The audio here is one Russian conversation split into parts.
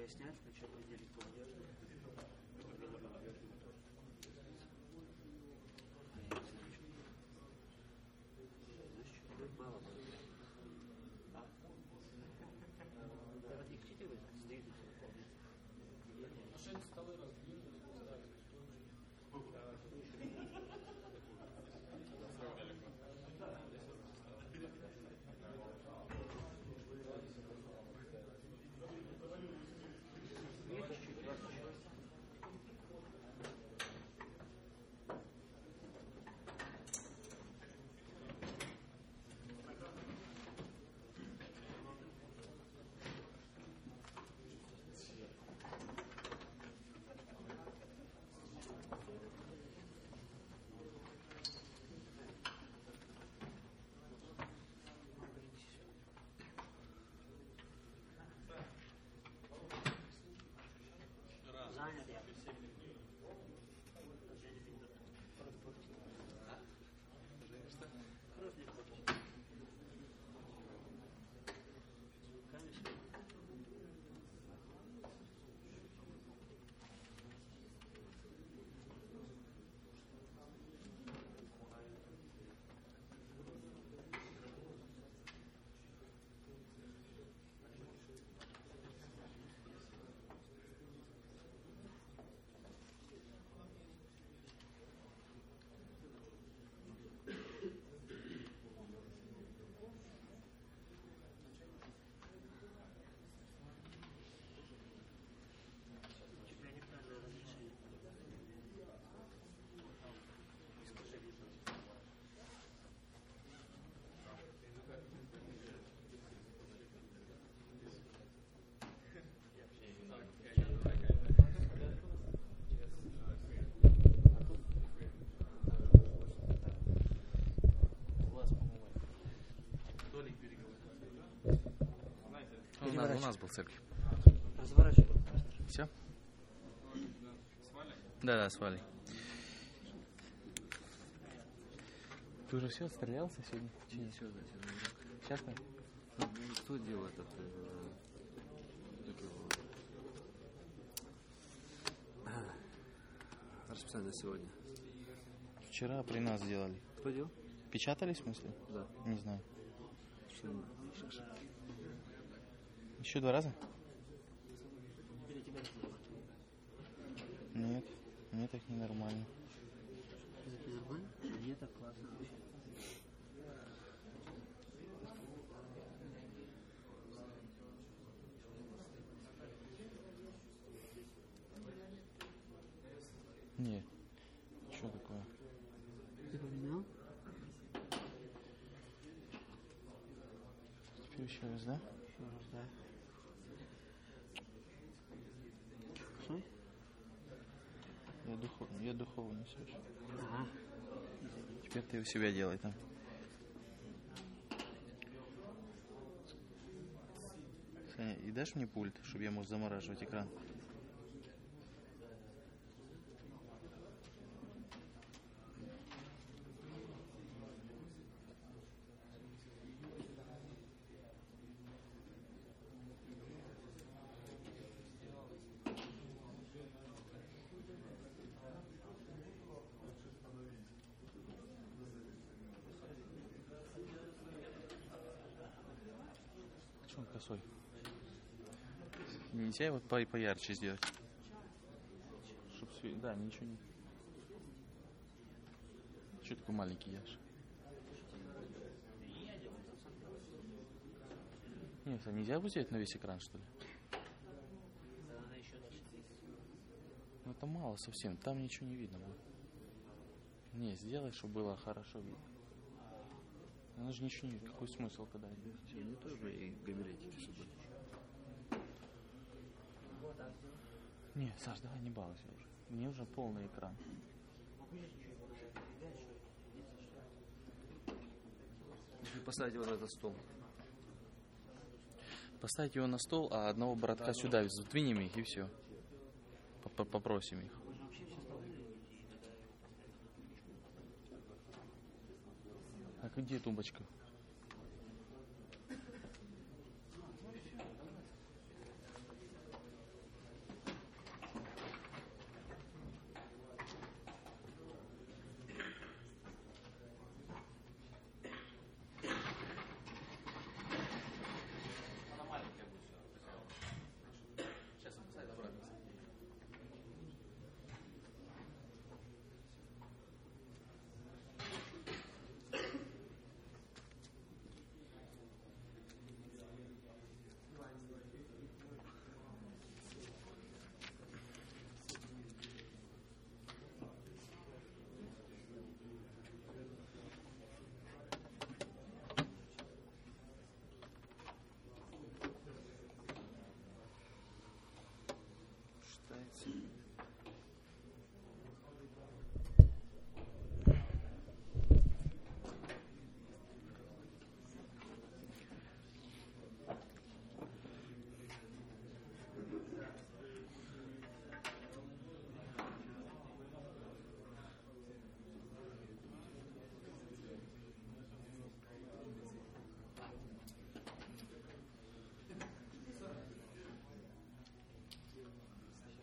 снять, сначала выделить планер. Мало было. Не хотите вы сдвинуть? Машины столы раздвинули, ставить занят я. У нас был церковь. Разворачивай. Все? Да, с Валей. Ты уже все отстрелялся сегодня? Не, все, да, Сейчас нет? Кто делал этот... расписание сегодня? Вчера при нас сделали. Кто делал? Печатали, в смысле? Да. Не знаю. Что? Еще 2 раза? Нет, мне так ненормально. Нормально? Мне так классно вообще. Нет. Что такое? Ты поменял? Теперь еще раз, да? Еще раз, да. Что? Я духовно несешь. Ага. Теперь ты у себя делай там. Саня, и дашь мне пульт, чтобы я мог замораживать экран? Что он косой? Нельзя его поярче сделать? Чтоб да, ничего не... Что такой маленький Яша? Нет, а нельзя его сделать на весь экран, что ли? Ну это мало совсем, там ничего не видно будет. Не, сделай, чтобы было хорошо видно. Оно же ничего не видно. Какой смысл, когда идет? Не тоже и габаретики, чтобы... Не, Саш, давай не балуйся уже. Мне уже полный экран. Поставить его на этот стол. Поставить его на стол, а одного братка сюда сдвинем их и все. Попросим их. А где тумбочка?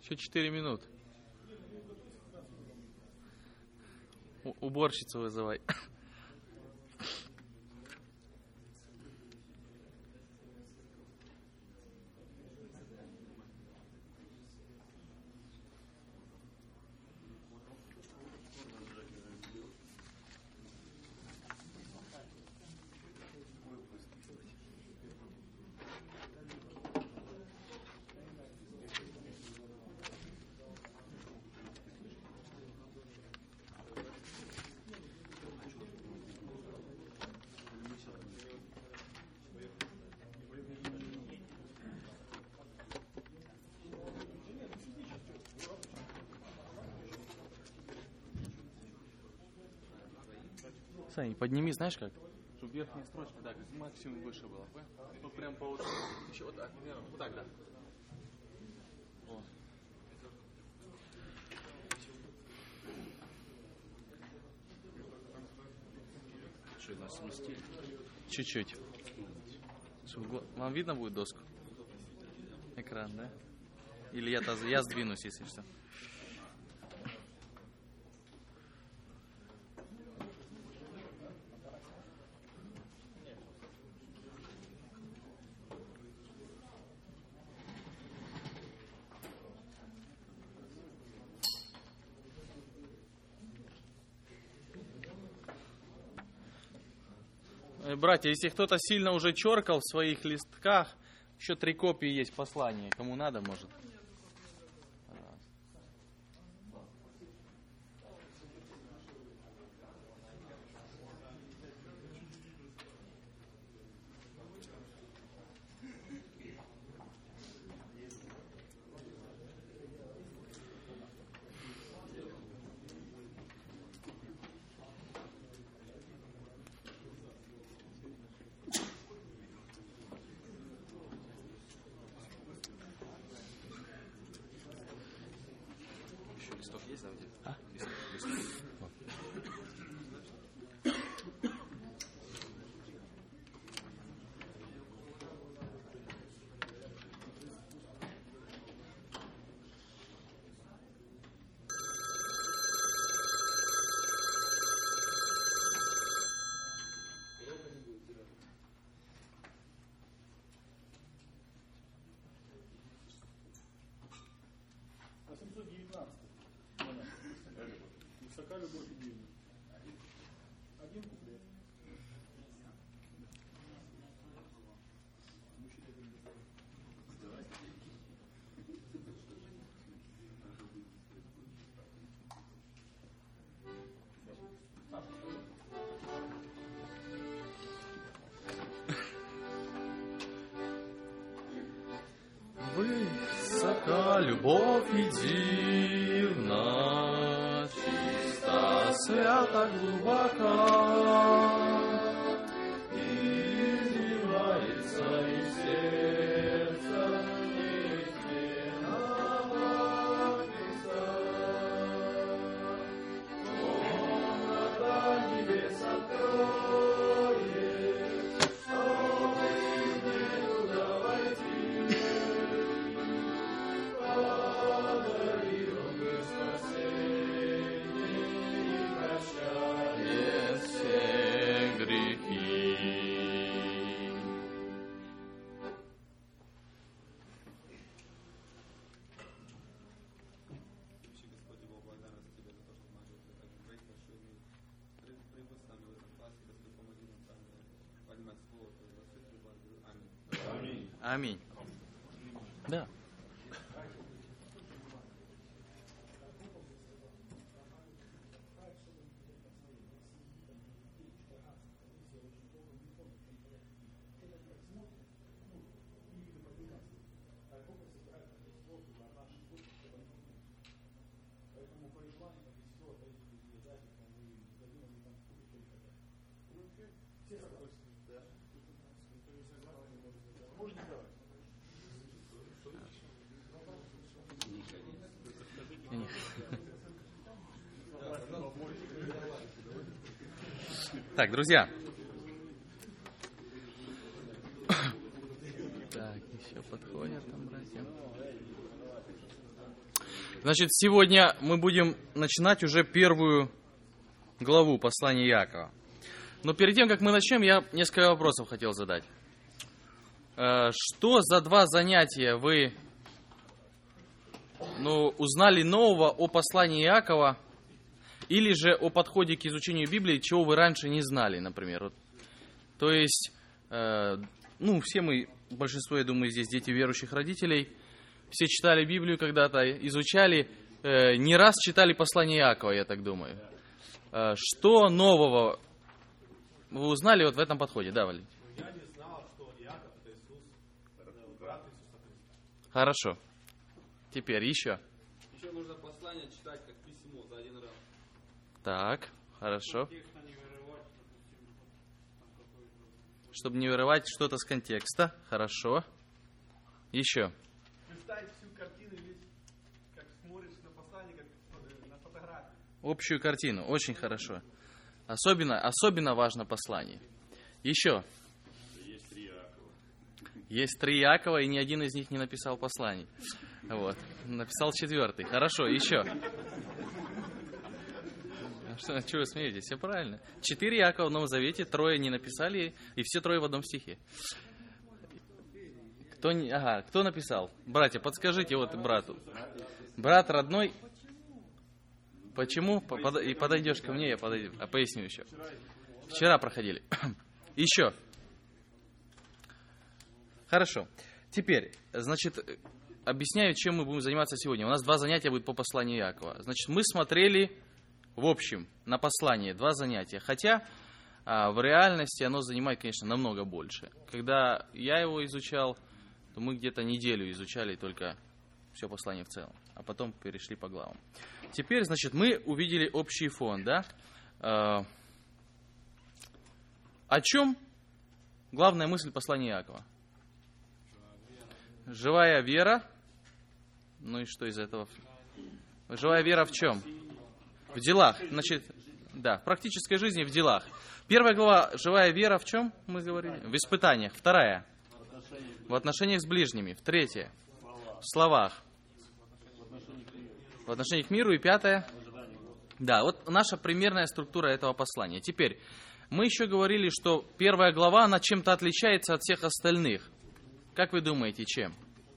Еще 4 минуты. Уборщицу вызывай. Саня, подними, знаешь как? Чтобы верхняя строчка, да, как максимум выше была. Вот прям по вот. Еще вот так, вот так, да. Вот. Что, нас сместили? Чуть-чуть. Вам видно будет доску? Экран, да? Или я сдвинусь, если что. Братья, если кто-то сильно уже черкал в своих листках, еще 3 копии есть послания. Кому надо, может. Еще листок есть, да, где? А? Высока любовь и дивна. Один куплет. Высока любовь и дивна, чисто, свято, глубока, изливается из сердца истинного Христа. Комната небес откроет, чтобы мне туда войти. Подарил он спасение и прощает все грехи. Вообще, Господи, Бог, благодарность Тебе за то, что начал Ты так говорить, что мы прибудь с нами в этом классе, Господи, помоги нам там понимать Слово Твое, Господи, благодарю. Аминь. Аминь. Да. Так, друзья. Так, еще подходят там братья. Значит, сегодня мы будем начинать уже первую главу послания Иакова. Но перед тем, как мы начнем, я несколько вопросов хотел задать. Что за 2 занятия вы узнали нового о послании Иакова или же о подходе к изучению Библии, чего вы раньше не знали, например? То есть, все мы, большинство, я думаю, здесь дети верующих родителей, все читали Библию когда-то, изучали, не раз читали послание Иакова, я так думаю. Что нового вы узнали вот в этом подходе? Да, Валерий? Я не знал, что Иаков это Иисус, брат Иисуса Христа. Хорошо. Теперь еще. Еще нужно послание читать как письмо за один раз. Так, хорошо. Чтобы не вырывать что-то с контекста. Хорошо. Еще. Представить всю картину, как смотришь на послание, как на фотографии. Общую картину. Очень хорошо. Особенно важно послание. Еще. Есть 3 Иакова, и ни один из них не написал посланий. Вот. Написал 4-й. Хорошо, еще. Что вы смеетесь? Все правильно. 4 Иакова в Новом Завете, 3 не написали, и все 3 в одном стихе. Кто написал? Братья, подскажите вот брату. Брат родной. Почему? И подойдешь ко мне, я поясню еще. Вчера проходили. Еще. Хорошо. Теперь, значит, объясняю, чем мы будем заниматься сегодня. У нас 2 занятия будет по посланию Иакова. Значит, мы смотрели в общем на послание 2 занятия. Хотя в реальности оно занимает, конечно, намного больше. Когда я его изучал, то мы где-то неделю изучали только все послание в целом. А потом перешли по главам. Теперь, значит, мы увидели общий фон, да? О чем главная мысль послания Иакова? Живая вера. Ну и что из этого? Живая вера в чем? В делах. Значит, да, в практической жизни, в делах. 1 глава, живая вера в чем, мы говорили? В испытаниях. 2 в отношениях с ближними. 3 в словах. В отношении к миру. И 5 да, вот наша примерная структура этого послания. Теперь, мы еще говорили, что 1 глава, она чем-то отличается от всех остальных. Как вы думаете, чем?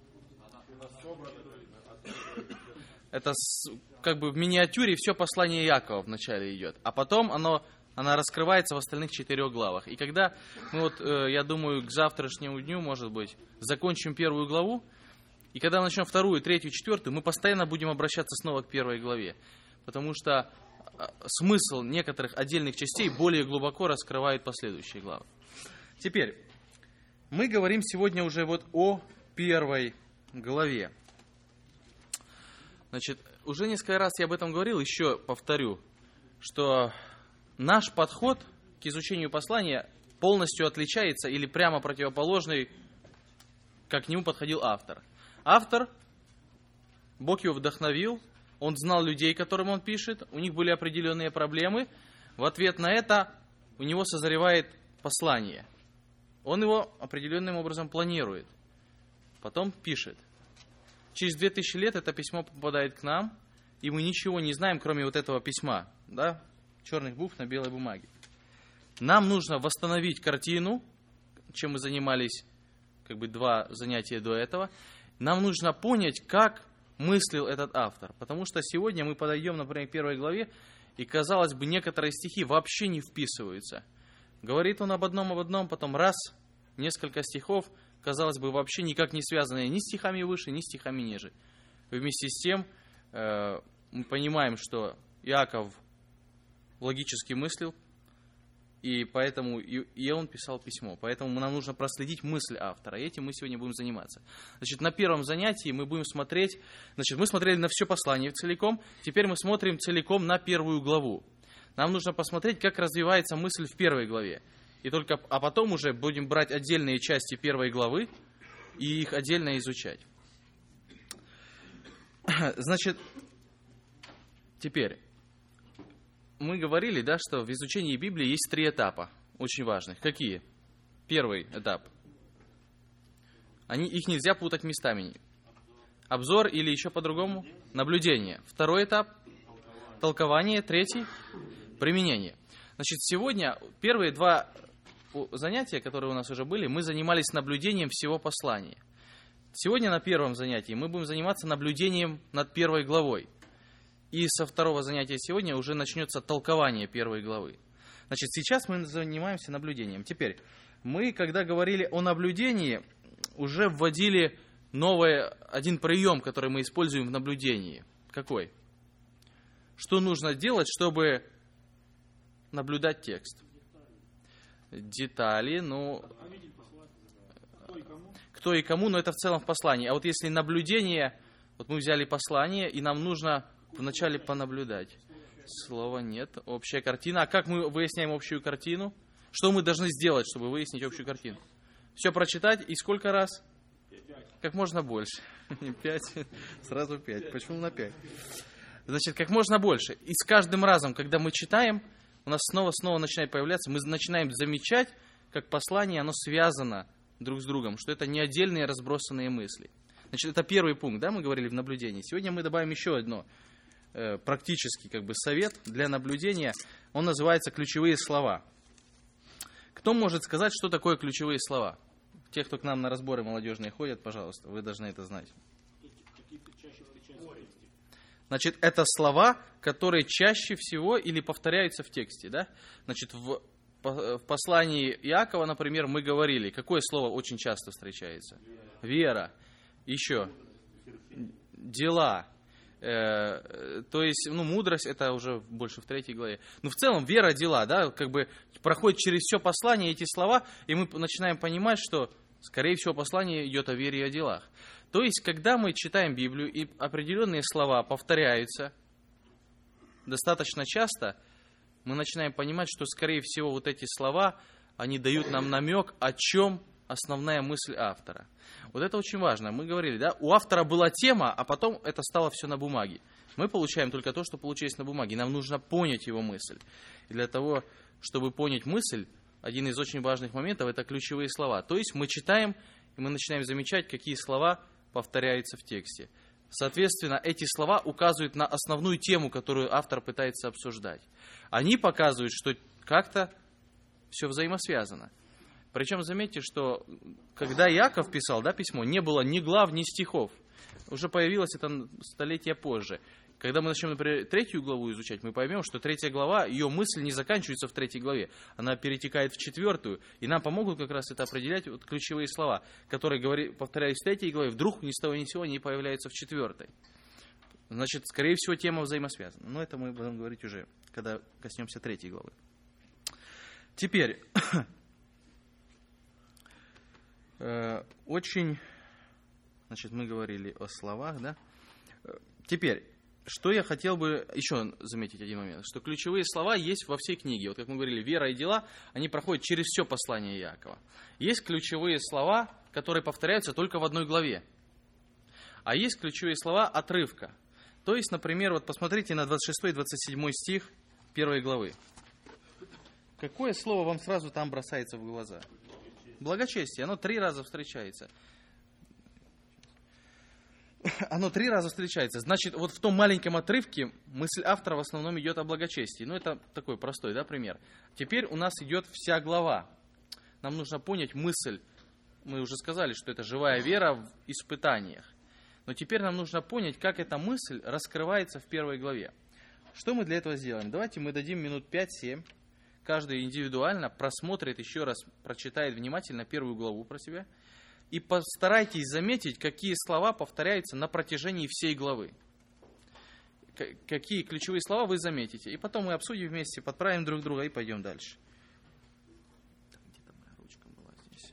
Это как бы в миниатюре все послание Иакова вначале идет, а потом она раскрывается в остальных 4 главах. И когда мы я думаю, к завтрашнему дню, может быть, закончим 1 главу, и когда начнем 2, 3, 4, мы постоянно будем обращаться снова к 1 главе, потому что смысл некоторых отдельных частей более глубоко раскрывает последующие главы. Теперь, мы говорим сегодня уже о 1 главе. Значит, уже несколько раз я об этом говорил, еще повторю, что наш подход к изучению послания полностью отличается или прямо противоположный, как к нему подходил автор. Автор, Бог его вдохновил, он знал людей, которым он пишет, у них были определенные проблемы. В ответ на это у него созревает послание. Он его определенным образом планирует, потом пишет. Через 2000 лет это письмо попадает к нам, и мы ничего не знаем, кроме вот этого письма, да, черных букв на белой бумаге. Нам нужно восстановить картину, чем мы занимались 2 занятия до этого. Нам нужно понять, как мыслил этот автор, потому что сегодня мы подойдем, например, к 1 главе, и, казалось бы, некоторые стихи вообще не вписываются. Говорит он об одном, потом раз, несколько стихов, казалось бы, вообще никак не связанные ни с стихами выше, ни с стихами ниже. Вместе с тем, мы понимаем, что Иаков логически мыслил, и поэтому и он писал письмо. Поэтому нам нужно проследить мысль автора, и этим мы сегодня будем заниматься. Значит, на первом занятии мы будем смотреть, мы смотрели на все послание целиком, теперь мы смотрим целиком на 1 главу. Нам нужно посмотреть, как развивается мысль в 1 главе. А потом уже будем брать отдельные части 1 главы и их отдельно изучать. Значит, теперь, мы говорили, да, что в изучении Библии есть 3 этапа, очень важных. Какие? Первый этап. Их нельзя путать местами. Обзор или еще по-другому? Наблюдение. Второй этап – толкование. Третий – применение. Значит, сегодня первые два занятия, которые у нас уже были, мы занимались наблюдением всего послания. Сегодня на первом занятии мы будем заниматься наблюдением над первой главой. И со второго занятия сегодня уже начнется толкование первой главы. Значит, сейчас мы занимаемся наблюдением. Теперь, мы, когда говорили о наблюдении, уже вводили один прием, который мы используем в наблюдении. Какой? Что нужно делать, чтобы наблюдать текст? Детали, кто и кому, но это в целом в послании. А вот если наблюдение, вот мы взяли послание, и нам нужно вначале понаблюдать. Слова нет, общая картина. А как мы выясняем общую картину? Что мы должны сделать, чтобы выяснить общую картину? Все прочитать и сколько раз? Как можно больше. Не 5, сразу 5. Почему на 5? Значит, как можно больше. И с каждым разом, когда мы читаем, у нас снова начинает появляться, мы начинаем замечать, как послание, оно связано друг с другом, что это не отдельные разбросанные мысли. Значит, это первый пункт, да, мы говорили в наблюдении. Сегодня мы добавим еще одно практический совет для наблюдения. Он называется «Ключевые слова». Кто может сказать, что такое ключевые слова? Те, кто к нам на разборы молодежные ходят, пожалуйста, вы должны это знать. Значит, это слова, которые чаще всего или повторяются в тексте. Да? Значит, в послании Иакова, например, мы говорили, какое слово очень часто встречается? Вера. Еще. Дела. То есть, мудрость, это уже больше в 3 главе. Но в целом, вера, дела, да, проходит через все послание эти слова, и мы начинаем понимать, что, скорее всего, послание идет о вере и о делах. То есть, когда мы читаем Библию, и определенные слова повторяются достаточно часто, мы начинаем понимать, что, скорее всего, вот эти слова, они дают нам намек, о чем основная мысль автора. Вот это очень важно. Мы говорили, да, у автора была тема, а потом это стало все на бумаге. Мы получаем только то, что получилось на бумаге. Нам нужно понять его мысль. И для того, чтобы понять мысль, один из очень важных моментов – это ключевые слова. То есть мы читаем, и мы начинаем замечать, какие слова повторяются в тексте. Соответственно, эти слова указывают на основную тему, которую автор пытается обсуждать. Они показывают, что как-то все взаимосвязано. Причем заметьте, что когда Иаков писал письмо, не было ни глав, ни стихов. Уже появилось это столетия позже. Когда мы начнем, например, 3 главу изучать, мы поймем, что 3 глава, ее мысль не заканчивается в 3 главе. Она перетекает в 4. И нам помогут как раз это определять ключевые слова, которые, повторяюсь, в 3 главе, вдруг ни с того ни с сего они появляются в 4. Значит, скорее всего, тема взаимосвязана. Но это мы будем говорить уже, когда коснемся 3 главы. Теперь... Значит, мы говорили о словах, да? Теперь, что я хотел бы еще заметить один момент, что ключевые слова есть во всей книге. Вот как мы говорили, вера и дела, они проходят через все послание Иакова. Есть ключевые слова, которые повторяются только в одной главе. А есть ключевые слова отрывка. То есть, например, вот посмотрите на 26 и 27 стих 1 главы. Какое слово вам сразу там бросается в глаза? Благочестие, оно 3 раза встречается. Оно 3 раза встречается. Значит, вот в том маленьком отрывке мысль автора в основном идет о благочестии. Это такой простой, пример. Теперь у нас идет вся глава. Нам нужно понять мысль. Мы уже сказали, что это живая вера в испытаниях. Но теперь нам нужно понять, как эта мысль раскрывается в 1 главе. Что мы для этого сделаем? Давайте мы дадим минут 5-7. Каждый индивидуально просмотрит еще раз, прочитает внимательно 1 главу про себя. И постарайтесь заметить, какие слова повторяются на протяжении всей главы. Какие ключевые слова вы заметите. И потом мы обсудим вместе, подправим друг друга и пойдем дальше. Где-то моя ручка была здесь.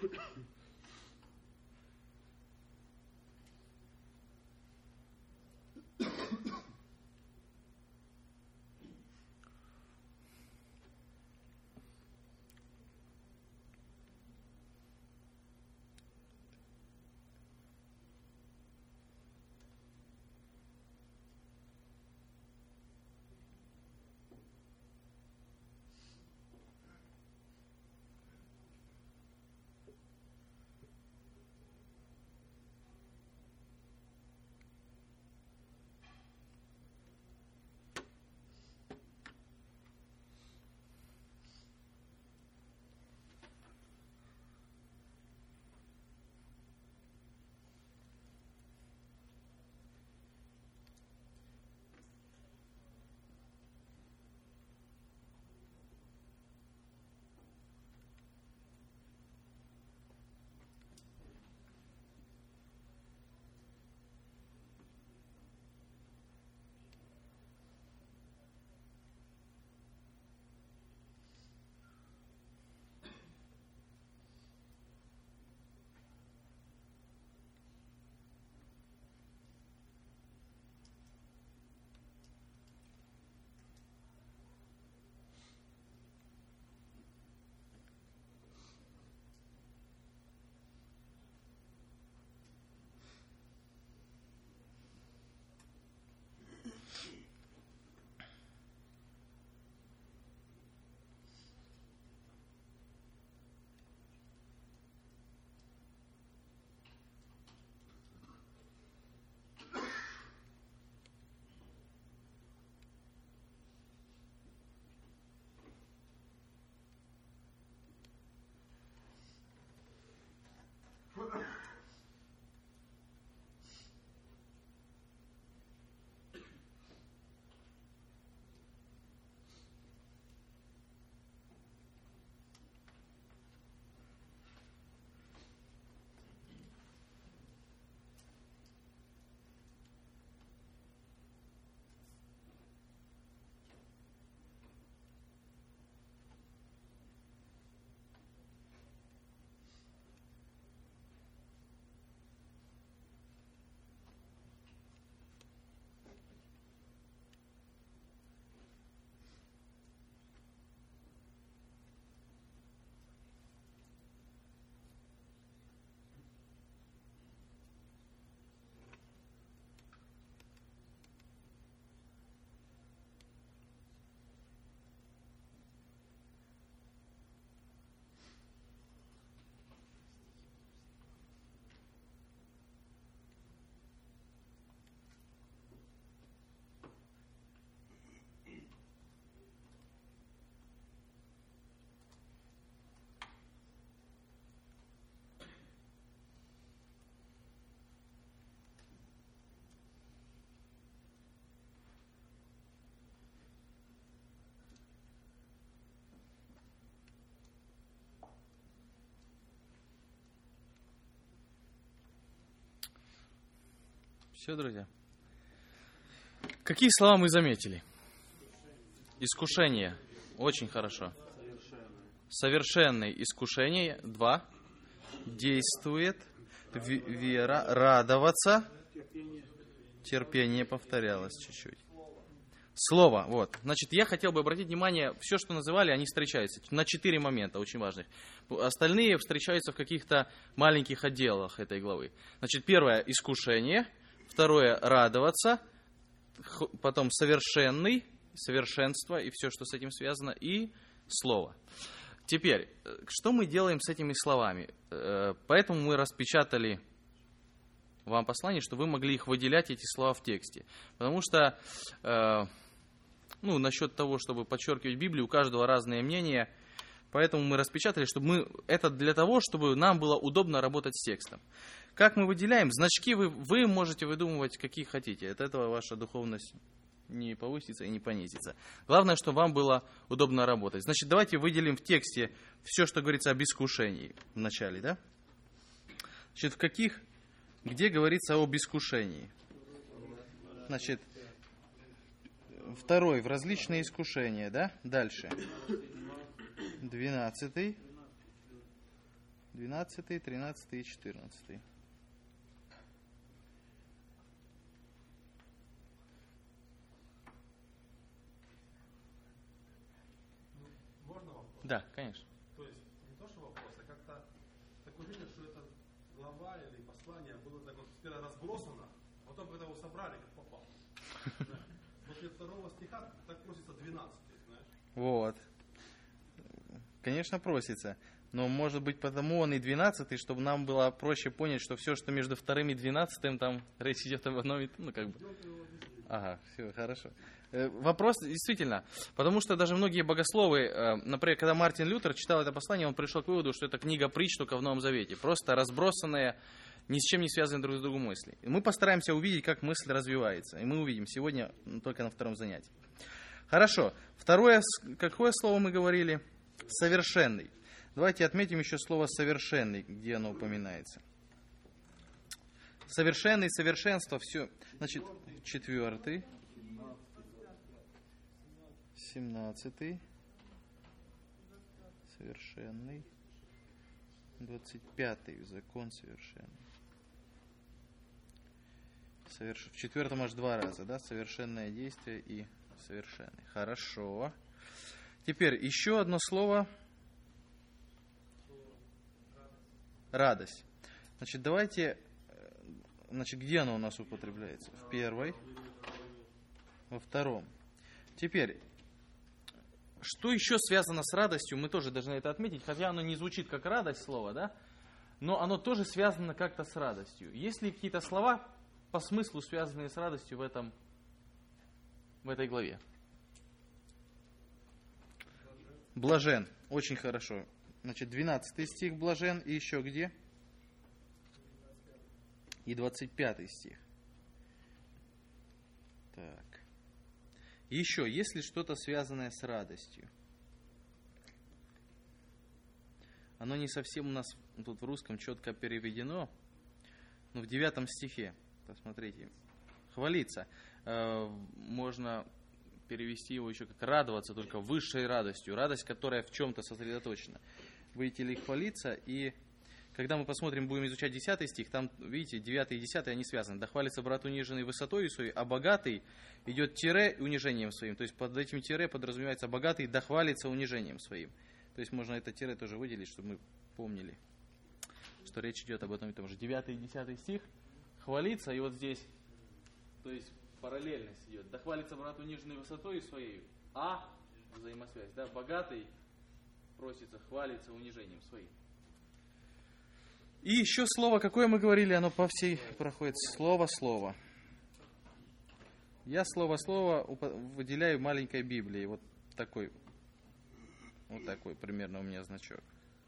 Все, друзья. Какие слова мы заметили? Искушение. Очень хорошо. Совершенное искушение. 2. Действует. Вера. Радоваться. Терпение повторялось чуть-чуть. Слово. Вот. Значит, я хотел бы обратить внимание, все, что называли, они встречаются на 4 момента, очень важных. Остальные встречаются в каких-то маленьких отделах этой главы. Значит, первое – искушение. Второе – радоваться. Потом совершенный, совершенство и все, что с этим связано. И слово. Теперь, что мы делаем с этими словами? Поэтому мы распечатали вам послание, чтобы вы могли их выделять, эти слова, в тексте. Потому что, насчет того, чтобы подчеркивать Библию, у каждого разные мнения. Поэтому мы распечатали, чтобы это для того, чтобы нам было удобно работать с текстом. Как мы выделяем? Значки вы можете выдумывать, какие хотите. От этого ваша духовность не повысится и не понизится. Главное, чтобы вам было удобно работать. Значит, давайте выделим в тексте все, что говорится об искушении в начале, да? Значит, где говорится об искушении? Значит, 2 в различные искушения, да? Дальше. 12. 12, 13 и 14. Можно вопрос? Да, конечно. То есть не то, что вопрос, а как-то такое ощущение, что эта глава или послание было так вот сперва разбросано, а потом, когда его собрали, как попало. После 2 стиха так просится 12, знаешь. Вот. Конечно, просится. Но, может быть, потому он и 12, чтобы нам было проще понять, что все, что между 2 и 12, там речь идет об одном, ну, как бы. Ага, все, хорошо. Вопрос, действительно, потому что даже многие богословы, например, когда Мартин Лютер читал это послание, он пришел к выводу, что это книга притч только в Новом Завете, просто разбросанные, ни с чем не связанные друг с другом мысли. И мы постараемся увидеть, как мысль развивается, и мы увидим сегодня только на 2 занятии. Хорошо, второе, какое слово мы говорили? Совершенный. Давайте отметим еще слово совершенный, где оно упоминается. Совершенный, совершенство, все. Значит, 4, 17, совершенный, 25, закон совершенный. В 4 аж 2 раза, да? Совершенное действие и совершенный. Хорошо. Теперь еще одно слово. Радость. Значит, давайте, где оно у нас употребляется? В 1, во 2. Теперь, что еще связано с радостью, мы тоже должны это отметить, хотя оно не звучит как радость слово, да? Но оно тоже связано как-то с радостью. Есть ли какие-то слова по смыслу, связанные с радостью в этой главе? Блажен. Очень хорошо. Значит, 12 стих блажен. И еще где? И 25 стих. Так. Еще, есть ли что-то связанное с радостью? Оно не совсем у нас тут в русском четко переведено. Но в 9 стихе, посмотрите, хвалиться. Можно перевести его еще как радоваться, только высшей радостью. Радость, которая в чем-то сосредоточена. Будете ли хвалиться? И когда мы посмотрим, будем изучать 10 стих, там, видите, 9 и 10, они связаны. Да хвалится брат униженный высотой своей, а богатый идет тире унижением своим. То есть под этим тире подразумевается богатый да хвалится унижением своим. То есть можно это тире тоже выделить, чтобы мы помнили, что речь идет об этом и том же. 9 и 10 стих хвалится, и вот здесь, то есть параллельность идет. Да хвалится брат униженный высотой своей, а взаимосвязь, да, богатый просится, хвалится унижением своим. И еще слово, какое мы говорили, оно по всей проходит. Слово. Я слово выделяю в маленькой Библии. Вот такой примерно у меня значок.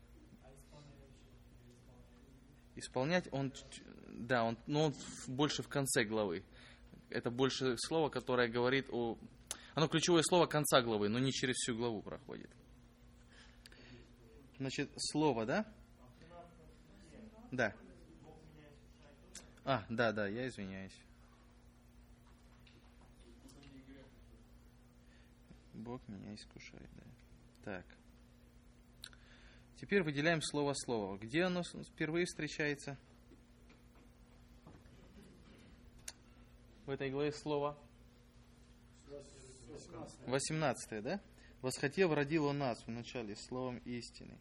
Исполнять, он больше в конце главы. Это больше слово, которое говорит о... Оно ключевое слово конца главы, но не через всю главу проходит. Значит, слово, да? Да. Да, я извиняюсь. Бог меня искушает, да. Так. Теперь выделяем слово. Где оно впервые встречается? В этой главе слово? 18, да? Восхотев, родил он нас в начале словом истины.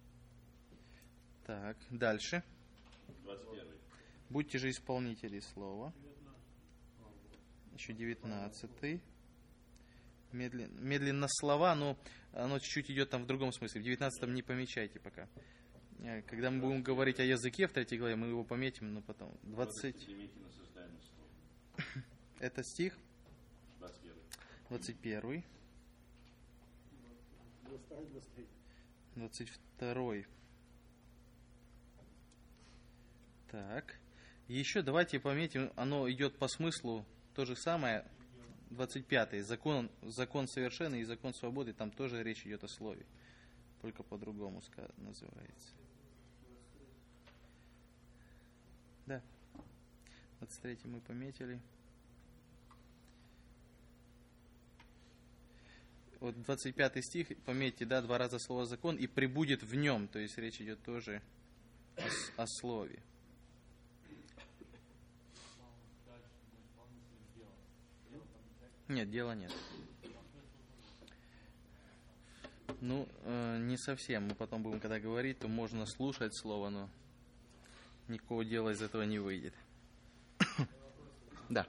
Так, дальше. 21. Будьте же исполнители слова. Еще 19. Медленно слова, но оно чуть-чуть идет там в другом смысле. В 19 не помечайте пока. Когда мы будем говорить о языке в 3 главе, мы его пометим, но потом. 20. Это стих? 21. 22. Так. Еще давайте пометим, оно идет по смыслу то же самое. 25. Закон совершенный и закон свободы. Там тоже речь идет о слове. Только по-другому называется. Да. 23 мы пометили. Вот 25 стих, пометьте, да, 2 раза слово закон, и пребудет в нем. То есть речь идет тоже о слове. Нет, дела нет. Ну, не совсем. Мы потом будем, когда говорить, то можно слушать слово, но никакого дела из этого не выйдет. Да.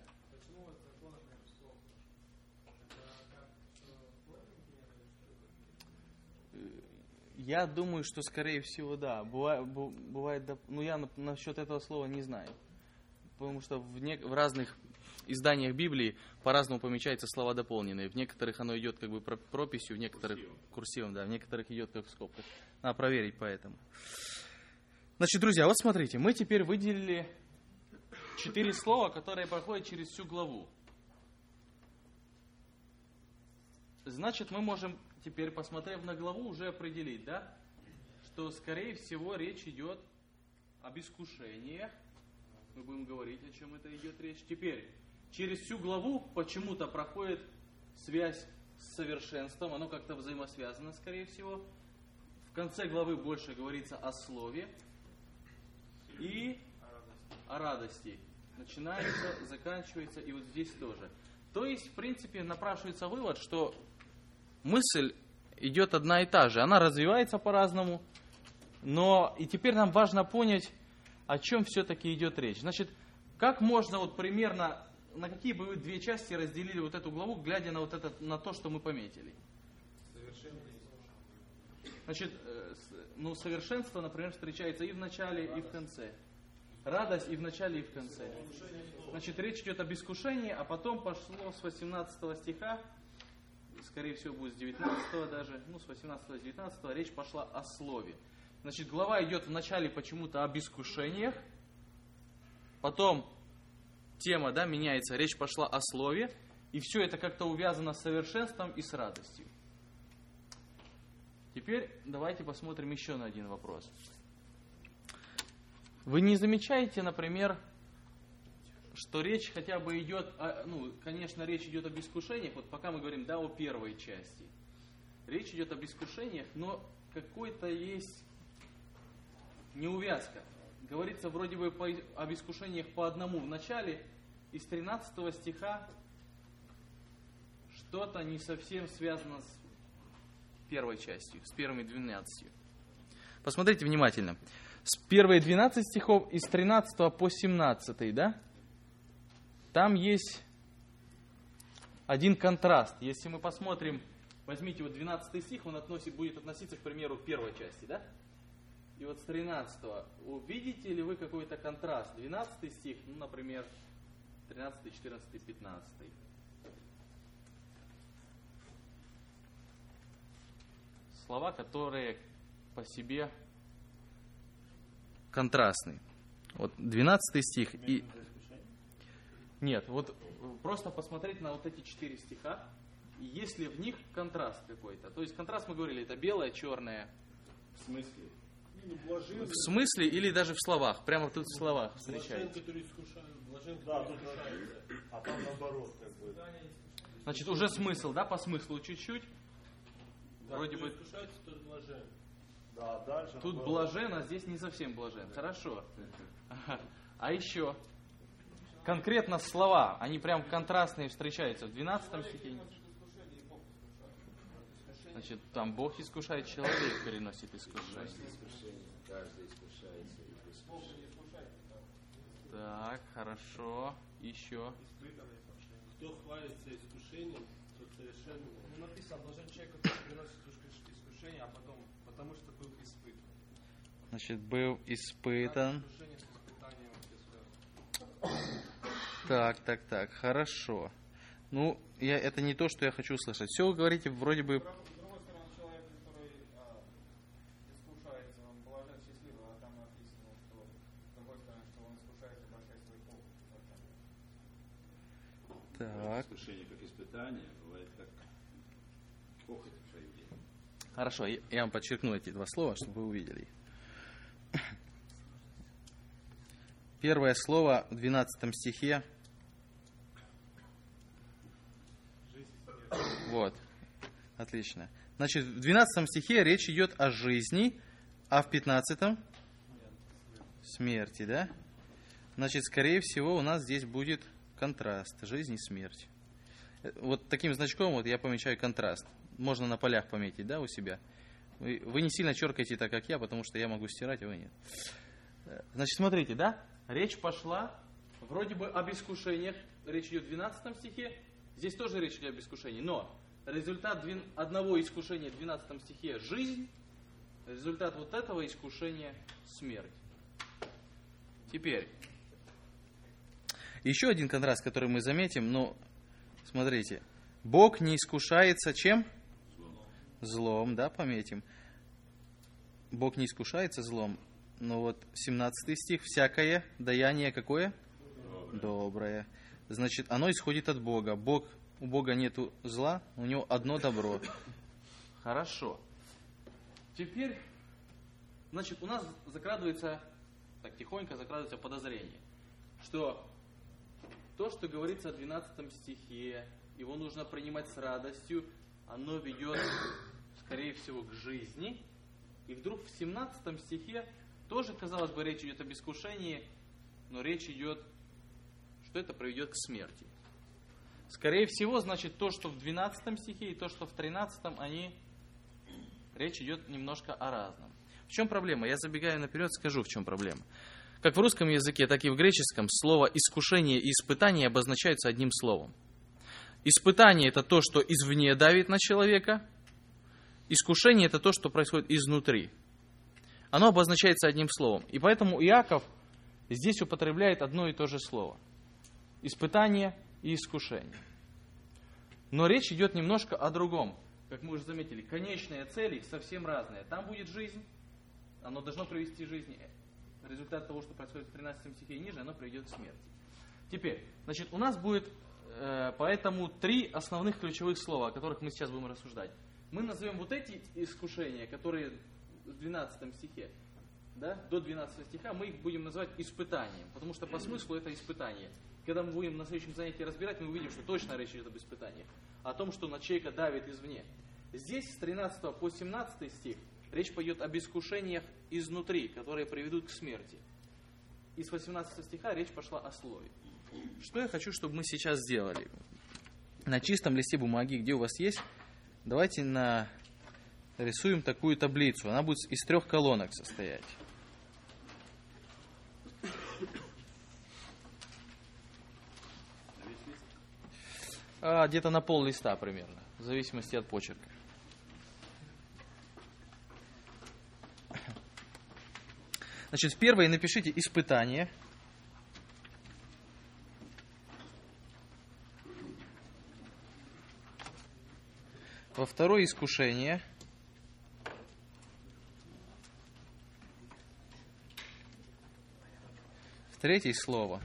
Я думаю, что скорее всего, да. Бывает, ну я насчет этого слова не знаю. Потому что в разных изданиях Библии по-разному помечается слова дополненные. В некоторых оно идет как бы прописью, в некоторых курсивом, да, в некоторых идет как в скобках. Надо проверить поэтому. Значит, друзья, вот смотрите, мы теперь выделили 4 слова, которые проходят через всю главу. Значит, мы можем теперь, посмотрев на главу, уже определить, да, что, скорее всего, речь идет об искушениях. Мы будем говорить, о чем это идет речь. Теперь, через всю главу почему-то проходит связь с совершенством, оно как-то взаимосвязано, скорее всего. В конце главы больше говорится о слове и о радости. Начинается, заканчивается, и вот здесь тоже. То есть, в принципе, напрашивается вывод, что мысль идет одна и та же. Она развивается по-разному, но и теперь нам важно понять, о чем все-таки идет речь. Значит, как можно вот примерно, на какие бы вы 2 части разделили вот эту главу, глядя на вот это, на то, что мы пометили? Значит, ну, совершенство, например, встречается и в начале, и в конце. Радость и в начале, и в конце. Значит, речь идет об искушении, а потом пошло с 18 стиха, скорее всего, будет с 19 даже, ну, с 18 с 19 речь пошла о слове. Значит, глава идет вначале почему-то об искушениях, потом тема, да, меняется, речь пошла о слове, и все это как-то увязано с совершенством и с радостью. Теперь давайте посмотрим еще на один вопрос. Вы не замечаете, например, что речь хотя бы идет, ну, конечно, речь идет об искушениях, вот пока мы говорим, да, о первой части. Речь идет об искушениях, но какой-то есть неувязка. Говорится вроде бы об искушениях по одному в начале, из 13 стиха что-то не совсем связано с первой частью, с первыми 12. Посмотрите внимательно. С первые 12 стихов, из 13 по 17, да? Там есть один контраст. Если мы посмотрим, возьмите вот 12 стих, он будет относиться, к примеру, к первой части, да? И вот с 13, увидите ли вы какой-то контраст? 12 стих, ну, например, 13, 14, 15. Слова, которые по себе контрастны. Вот 12 стих и... Нет, вот просто посмотреть на вот эти 4 стиха, есть ли в них контраст какой-то. То есть контраст, мы говорили, это белое, черное. В смысле? В смысле или даже в словах. Прямо тут в словах встречается. А там наоборот, как бы. Значит, уже смысл, да, по смыслу чуть-чуть. Да, вроде бы... тут блажен. Да, дальше Тут наоборот. блажен, а здесь не совсем блажен. Хорошо. А еще конкретно слова, они прям контрастные встречаются. В 12 стихе. Значит, там Бог искушает, человек переносит искушение. Каждый искушается и искушает. Так, хорошо. Еще. Кто хвалится искушением, тот совершенно. Ну, написано, блажен человек, который приносит искушение, а потом, потому что был испытан. Значит, был испытан. Искушение с испытанием все связано. Так, хорошо. Ну, это не то, что я хочу услышать. Все вы говорите вроде бы... С другой стороны, человек, который искушается, он блажен, счастливый, а там написано, что с другой стороны, что он искушается, обращает свой опыт. Так. Искушение как испытание, бывает как опыт в жизни. Хорошо, я вам подчеркну эти 2 слова, чтобы вы увидели их. Первое слово в 12 стихе. Вот. Отлично. Значит, в 12 стихе речь идет о жизни, а в 15 смерти, да? Значит, скорее всего, у нас здесь будет контраст, жизнь и смерть. Вот таким значком вот я помечаю контраст. Можно на полях пометить, да, у себя. Вы не сильно черкаете так, как я, потому что я могу стирать, а вы нет. Значит, смотрите, да? Речь пошла вроде бы об искушениях. Речь идет в 12 стихе. Здесь тоже речь идет об искушении. Но результат одного искушения в 12 стихе – жизнь. Результат вот этого искушения – смерть. Теперь, еще один контраст, который мы заметим. Ну, смотрите. Бог не искушается чем? Злом, да, пометим. Бог не искушается злом. Но вот 17 стих. Всякое даяние какое? Доброе. Значит, оно исходит от Бога. У Бога нету зла, у Него одно добро. Хорошо. Теперь, значит, у нас закрадывается, так тихонько закрадывается подозрение, что то, что говорится в 12 стихе, его нужно принимать с радостью, оно ведет, скорее всего, к жизни. И вдруг в 17 стихе тоже, казалось бы, речь идет об искушении, но речь идет, что это приведет к смерти. Скорее всего, значит, то, что в 12 стихе и то, что в 13, речь идет немножко о разном. В чем проблема? Я забегаю наперед, скажу, в чем проблема. Как в русском языке, так и в греческом слово «искушение» и «испытание» обозначаются одним словом. Испытание – это то, что извне давит на человека. Искушение – это то, что происходит изнутри. Оно обозначается одним словом. И поэтому Иаков здесь употребляет одно и то же слово. Испытание и искушение. Но речь идет немножко о другом. Как мы уже заметили, конечная цель их совсем разная. Там будет жизнь, оно должно привести к жизни. Результат того, что происходит в 13 стихе и ниже, оно приведет к смерти. Теперь, значит, у нас будет поэтому 3 основных ключевых слова, о которых мы сейчас будем рассуждать. Мы назовем вот эти искушения, которые в 12 стихе, да, до 12 стиха, мы их будем называть испытанием, потому что по смыслу это испытание. Когда мы будем на следующем занятии разбирать, мы увидим, что точно речь идет об испытаниях, о том, что на человека давит извне. Здесь с 13 по 17 стих речь пойдет об искушениях изнутри, которые приведут к смерти. И с 18 стиха речь пошла о слове. Что я хочу, чтобы мы сейчас сделали? На чистом листе бумаги, где у вас есть, давайте нарисуем такую таблицу. Она будет из 3 колонок состоять. Где-то на пол листа примерно, в зависимости от почерка. Значит, в первой напишите испытание. Во второй искушение. В третьей слово.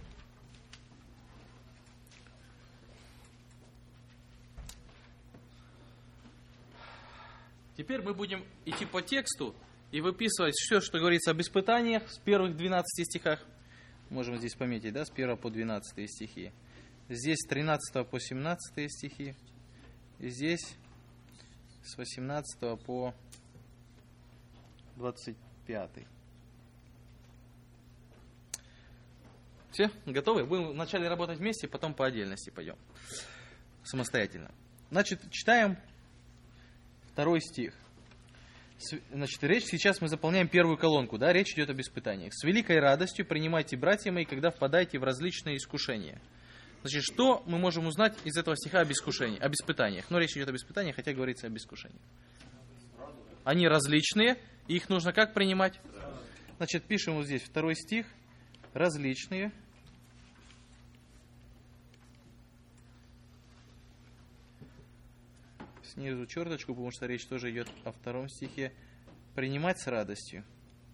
Теперь мы будем идти по тексту и выписывать все, что говорится об испытаниях с первых 12 стихах. Можем здесь пометить, да, с 1 по 12 стихи. Здесь с 13 по 17 стихи. И здесь с 18 по 25. Все? Готовы? Будем вначале работать вместе, потом по отдельности пойдем. Самостоятельно. Значит, читаем 2 стих. Значит, речь сейчас мы заполняем первую колонку, да, речь идет об испытаниях. «С великой радостью принимайте, братья мои, когда впадаете в различные искушения». Значит, что мы можем узнать из этого стиха об искушении, об испытаниях? Но речь идет об испытаниях, хотя говорится об искушениях. Они различные, и их нужно как принимать? Значит, пишем вот здесь 2 стих. Различные. Снизу черточку, потому что речь тоже идет о 2 стихе. Принимать с радостью.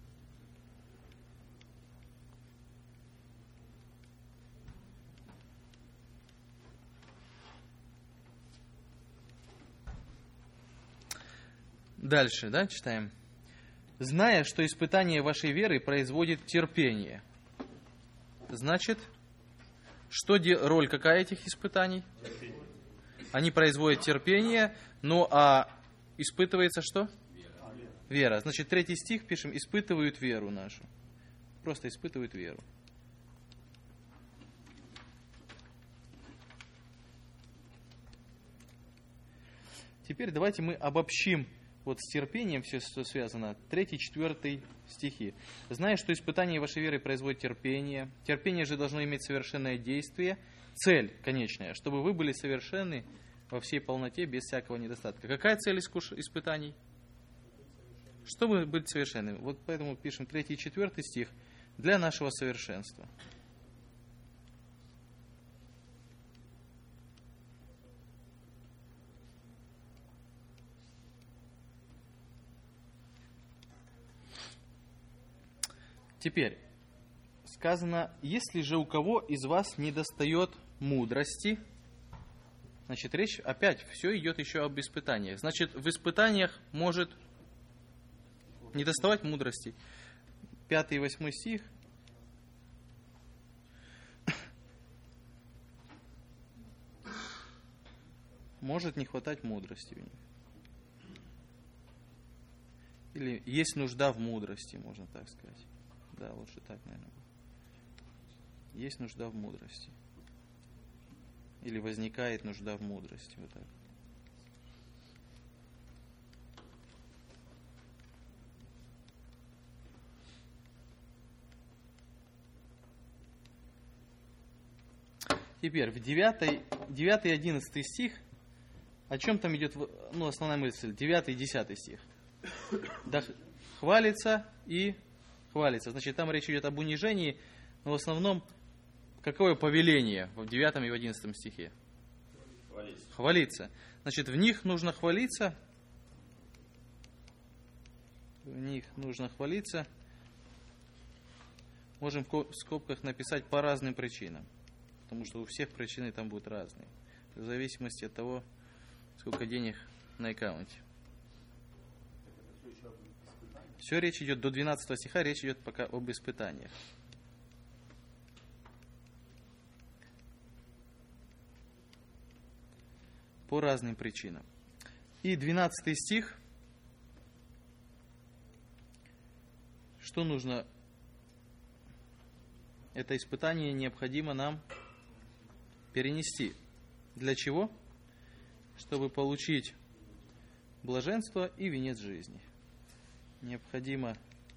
Дальше, да, читаем. «Зная, что испытание вашей веры производит терпение». Значит, роль какая этих испытаний? Они производят терпение, а испытывается что? Вера. Значит, 3 стих пишем, испытывают веру нашу. просто испытывают веру. Теперь давайте мы обобщим вот с терпением все, что связано. 3-4 стихи. «Зная, что испытание вашей веры производит терпение, терпение же должно иметь совершенное действие, цель конечная, чтобы вы были совершенны во всей полноте, без всякого недостатка». Какая цель испытаний? Чтобы быть совершенными. Вот поэтому пишем 3-4 стих для нашего совершенства. Теперь сказано: если же у кого из вас недостает мудрости, значит, речь опять, все идет еще об испытаниях. Значит, в испытаниях может недоставать мудрости. 5 и 8 стих. Может не хватать мудрости в них. Или есть нужда в мудрости, можно так сказать. Да, лучше так, наверное. Есть нужда в мудрости. Или возникает нужда в мудрости. Вот так. Теперь в 9 и 11 стих, о чем там идет, основная мысль, 9 и 10 стих. Да, хвалится и хвалится. Значит, там речь идет об унижении, но в основном, какое повеление в 9 и в 11 стихе? Хвалиться. Значит, в них нужно хвалиться. В них нужно хвалиться. Можем в скобках написать по разным причинам. Потому что у всех причины там будут разные. В зависимости от того, сколько денег на аккаунте. Все речь идет до 12 стиха, речь идет пока об испытаниях. По разным причинам. И 12 стих. Что нужно? Это испытание необходимо нам перенести. Для чего? Чтобы получить блаженство и венец жизни. Необходимо...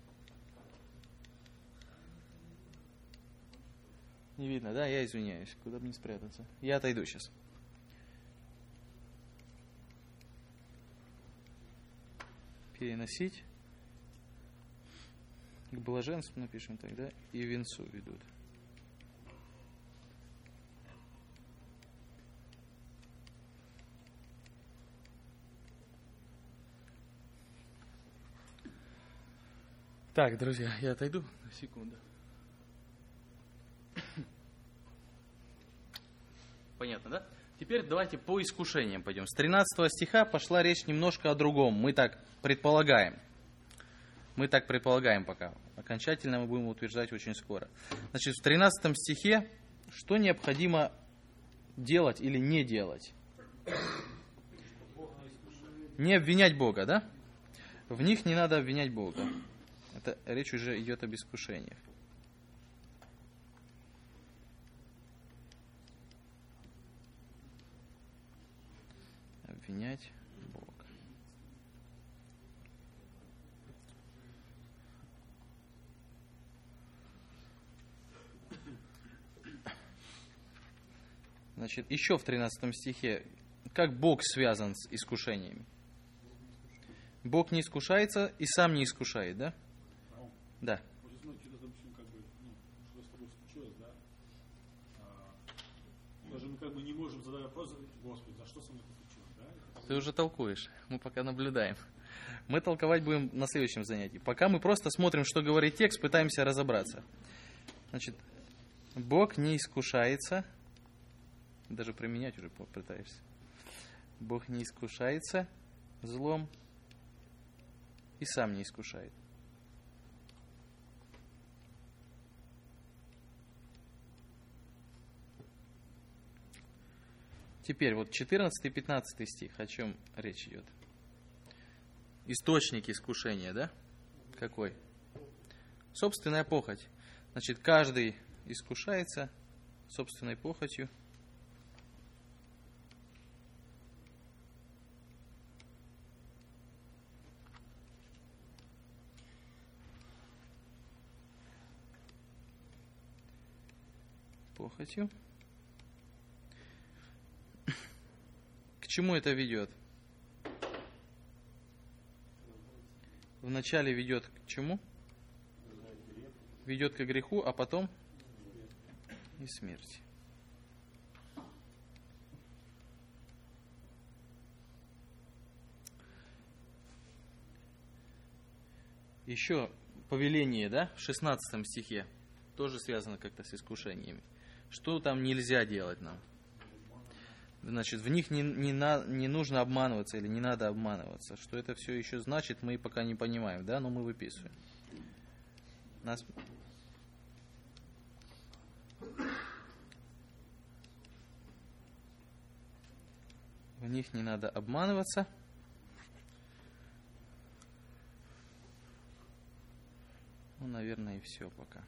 Не видно, да? Я извиняюсь. Куда бы мне спрятаться? Я отойду сейчас. Переносить. К блаженству напишем тогда. И венцу ведут. Так, друзья, я отойду на секунду. Понятно, да? Теперь давайте по искушениям пойдем. С 13 стиха пошла речь немножко о другом. Мы так предполагаем. Пока. Окончательно мы будем утверждать очень скоро. Значит, в 13 стихе что необходимо делать или не делать? Не обвинять Бога, да? В них не надо обвинять Бога. Это речь уже идет об искушениях. Обвинять Бога. Значит, еще в 13 стихе, как Бог связан с искушениями? Бог не искушается и сам не искушает, да? Да. Даже мы как бы не можем задать вопрос: Господи, за что со мной это случилось, да? Ты уже толкуешь, мы пока наблюдаем. Мы толковать будем на следующем занятии. Пока мы просто смотрим, что говорит текст, пытаемся разобраться. Значит, Бог не искушается, даже применять уже пытаешься. Бог не искушается злом и сам не искушает. Теперь вот 14 и 15 стих, о чем речь идет? Источник искушения, да? Какой? Собственная похоть. Значит, каждый искушается собственной похотью. К чему это ведет? Вначале ведет к чему? Ведет к греху, а потом и смерти. Еще повеление, да, в 16 стихе, тоже связано как-то с искушениями. Что там нельзя делать нам? Значит, в них не нужно обманываться или не надо обманываться. Что это все еще значит, мы пока не понимаем, да, но мы выписываем. В них не надо обманываться. Ну, наверное, и все пока.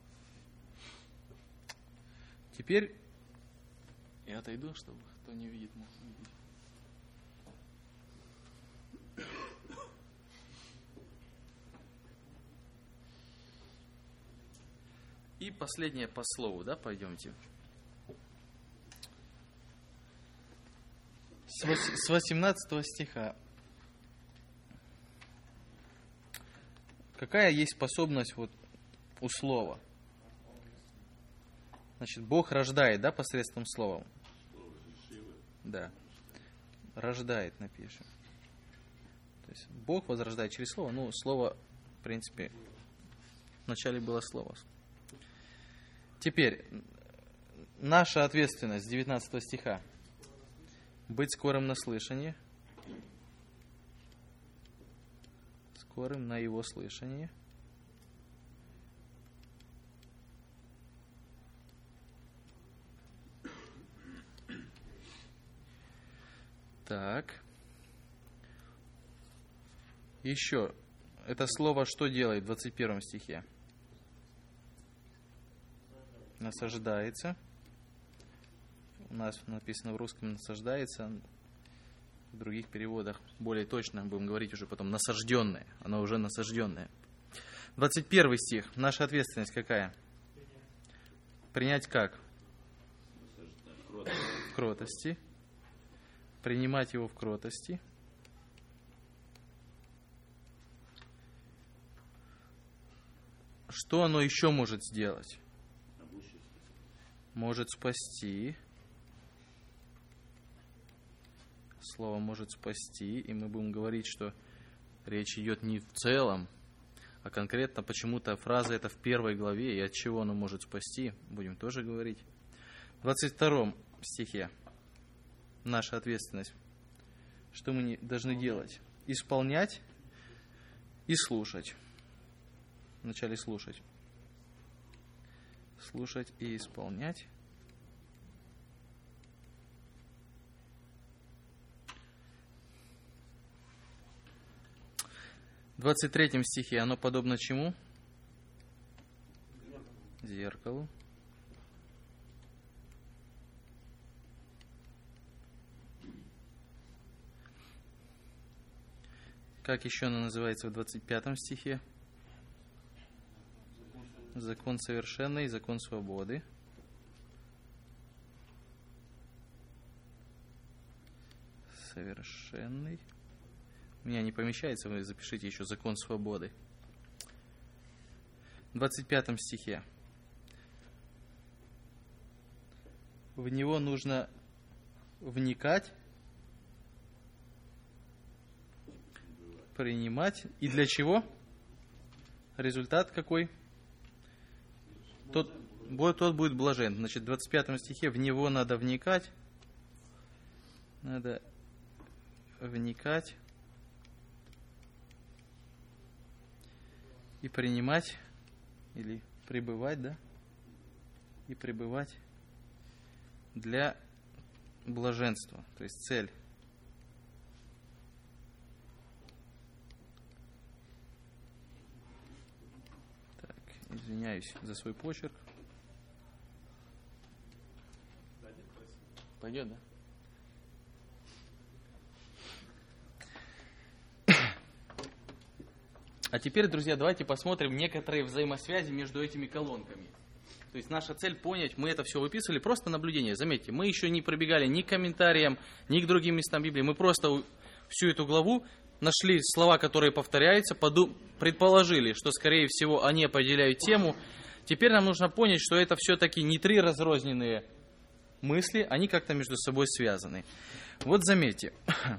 Теперь я отойду, чтобы кто не видит, мог видеть. И последнее по слову, да, пойдемте. С 18 стиха. Какая есть способность вот у слова? Значит, Бог рождает, да, посредством слова? Да. Рождает, напишем. То есть Бог возрождает через слово. Ну, слово, в принципе, вначале было слово. Теперь, наша ответственность, 19 стиха. Быть скорым на слышание. Скорым на его слышание. Так. Еще. Это слово что делает в 21 стихе? Насаждается. У нас написано в русском насаждается. В других переводах более точно будем говорить уже потом насажденное. Оно уже насажденное. 21 стих. Наша ответственность какая? Принять как? В кротости. Принимать его в кротости. Что оно еще может сделать? Может спасти. Слово может спасти. И мы будем говорить, что речь идет не в целом, а конкретно почему-то фраза эта в 1 главе. И от чего оно может спасти, будем тоже говорить. В 22 стихе. Наша ответственность. Что мы должны делать? Исполнять и слушать. Вначале слушать. Слушать и исполнять. В 23 стихе оно подобно чему? Зеркалу. Как еще оно называется в 25 стихе? Закон совершенный, закон свободы. Совершенный. У меня не помещается, вы запишите еще закон свободы. В 25 стихе. В него нужно вникать, принимать. И для чего? Результат какой? Тот будет блажен. Значит, в 25 стихе в него надо вникать. Надо вникать и принимать, или пребывать, да? И пребывать для блаженства, то есть цель. Так, Извиняюсь за свой почерк. Пойдет, да? А теперь, друзья, давайте посмотрим некоторые взаимосвязи между этими колонками. То есть наша цель понять, мы это все выписывали, просто наблюдение. Заметьте, мы еще не пробегали ни к комментариям, ни к другим местам Библии. Мы просто всю эту главу нашли слова, которые повторяются, предположили, что, скорее всего, они определяют тему. Теперь нам нужно понять, что это все-таки не три разрозненные мысли, они как-то между собой связаны. Вот заметьте.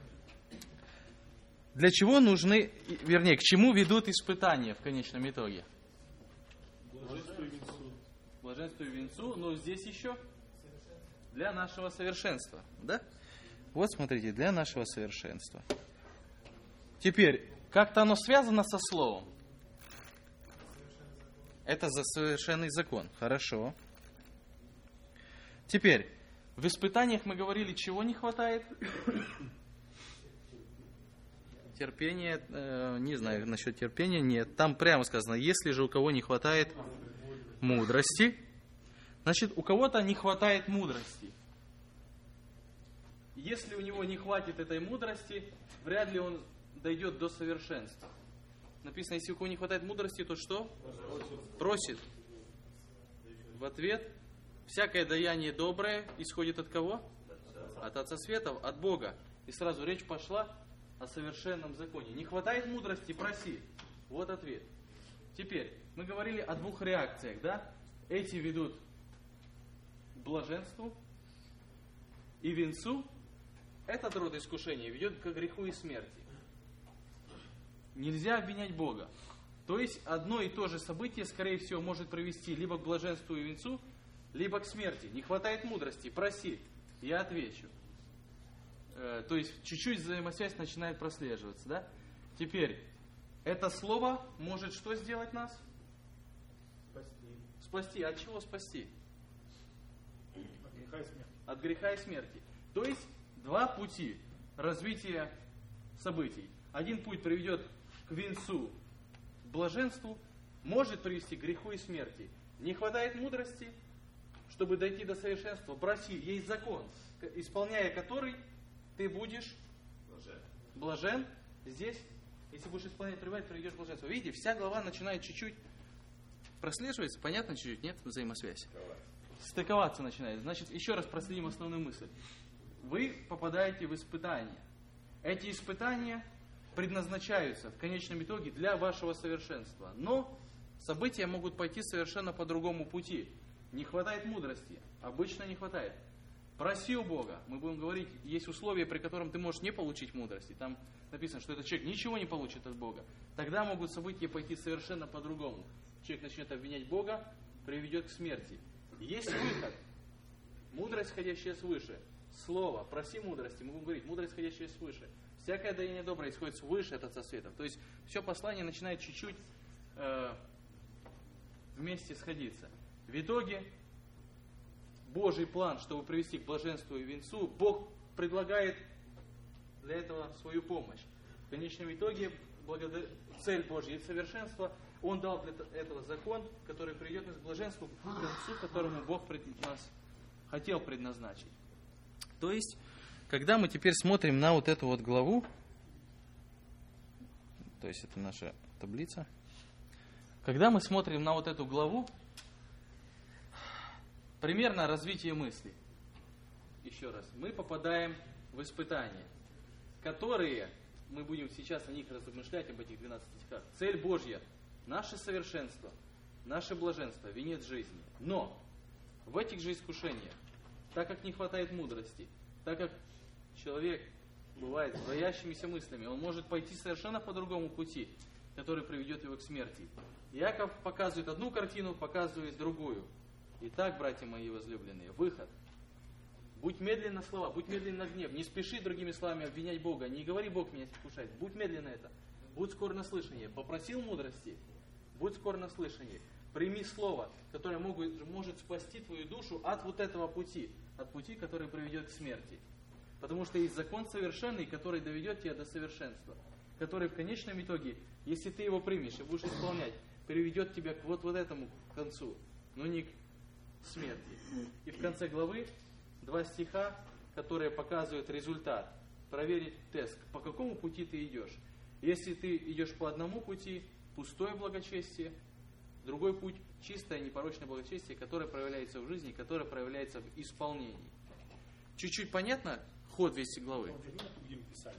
Для чего нужны, вернее, к чему ведут испытания в конечном итоге? Блаженству и венцу. Блаженству и венцу, но здесь еще для нашего совершенства. Да? Вот смотрите, для нашего совершенства. Теперь, как-то оно связано со словом. Это за совершенный закон. Хорошо. Теперь, в испытаниях мы говорили, чего не хватает? Терпение, не знаю, насчет терпения, нет. Там прямо сказано, если же у кого не хватает мудрости, значит, у кого-то не хватает мудрости. Если у него не хватит этой мудрости, вряд ли он дойдет до совершенства. Написано, если у кого не хватает мудрости, то что? Просит. В ответ, всякое даяние доброе исходит от кого? От Отца Светов, от Бога. И сразу речь пошла о совершенном законе. Не хватает мудрости, проси. Вот ответ. Теперь, мы говорили о двух реакциях, да? Эти ведут к блаженству и венцу. Этот род искушения ведет к греху и смерти. Нельзя обвинять Бога. То есть, одно и то же событие, скорее всего, может привести либо к блаженству и венцу, либо к смерти. Не хватает мудрости, проси. Я отвечу. То есть, чуть-чуть взаимосвязь начинает прослеживаться, да? Теперь, это слово может что сделать нас? Спасти. От чего спасти? От греха и смерти. От греха и смерти. То есть, два пути развития событий. Один путь приведет к венцу, к блаженству, может привести к греху и смерти. Не хватает мудрости, чтобы дойти до совершенства. Проси, есть закон, исполняя который ты будешь блажен. Здесь, если будешь исполнять пребывать, приведешь к блаженству. Видите, вся глава начинает чуть-чуть прослеживается, понятно чуть-чуть, нет взаимосвязи? Стыковаться начинает. Значит, еще раз проследим основную мысль. Вы попадаете в испытания. Эти испытания предназначаются в конечном итоге для вашего совершенства. Но события могут пойти совершенно по другому пути. Не хватает мудрости. Обычно не хватает. Проси у Бога. Мы будем говорить, есть условия, при котором ты можешь не получить мудрости. Там написано, что этот человек ничего не получит от Бога. Тогда могут события пойти совершенно по-другому. Человек начнет обвинять Бога, приведет к смерти. Есть выход. Мудрость, ходящая свыше. Слово, проси мудрости. Мы будем говорить, мудрость, ходящая свыше. Всякое даяние доброе исходит свыше от Отца Светов. То есть, все послание начинает чуть-чуть вместе сходиться. В итоге, Божий план, чтобы привести к блаженству и венцу, Бог предлагает для этого свою помощь. В конечном итоге, цель Божья и совершенство, Он дал для этого закон, который приведет нас к блаженству, к концу, которому Бог нас хотел предназначить. То есть, когда мы теперь смотрим на вот эту вот главу, то есть это наша таблица, когда мы смотрим на вот эту главу, примерно развитие мысли. Еще раз, мы попадаем в испытания, которые, мы будем сейчас о них размышлять, об этих 12 стихах. Цель Божья, наше совершенство, наше блаженство, венец жизни. Но в этих же искушениях, так как не хватает мудрости, так как человек бывает с двоящимися мыслями, он может пойти совершенно по другому пути, который приведет его к смерти. Иаков показывает одну картину, показывает другую. Итак, братья мои возлюбленные, выход. Будь медлен на слова, будь медлен на гнев. Не спеши, другими словами, обвинять Бога. Не говори, Бог меня искушает. Будь медлен на это. Будь скор на слышание. Попросил мудрости. Будь скор на слышание. Прими слово, которое может спасти твою душу от вот этого пути. От пути, который приведет к смерти. Потому что есть закон совершенный, который доведет тебя до совершенства. Который в конечном итоге, если ты его примешь и будешь исполнять, приведет тебя к вот этому концу, но не к смерти. И в конце главы 2 стиха, которые показывают результат. Проверить тест, по какому пути ты идешь. Если ты идешь по одному пути, пустое благочестие, другой путь – чистое, непорочное благочестие, которое проявляется в жизни, которое проявляется в исполнении. Чуть-чуть понятно ход вести главы? Будем писать.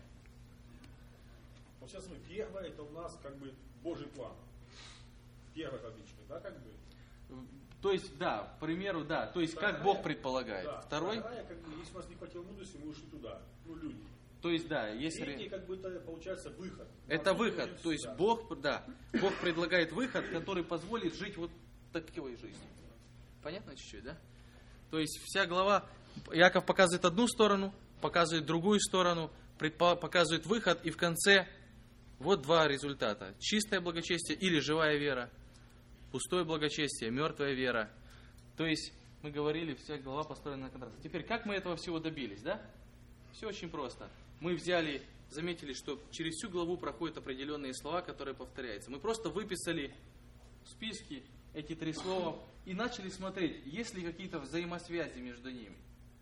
Вот сейчас мы первое, это у нас как бы Божий план. Первое табличка, да, как бы? То есть, да, к примеру, да. То есть, как Бог предполагает. Да, Второй? Вторая, как бы, если у нас не хватило мудрости, мы ушли туда. Ну, люди. То есть, да, если... Третий, как бы, это получается выход. Это выход. То есть, Бог предлагает выход, который позволит жить вот такой жизнью. Понятно чуть-чуть, да? То есть, вся глава... Иаков показывает одну сторону, показывает другую сторону, показывает выход, и в конце вот 2 результата. Чистое благочестие или живая вера. Пустое благочестие, мертвая вера. То есть, мы говорили, вся глава построена на контрасте. Теперь, как мы этого всего добились, да? Все очень просто. Мы взяли, заметили, что через всю главу проходят определенные слова, которые повторяются. Мы просто выписали в списке эти 3 слова и начали смотреть, есть ли какие-то взаимосвязи между ними.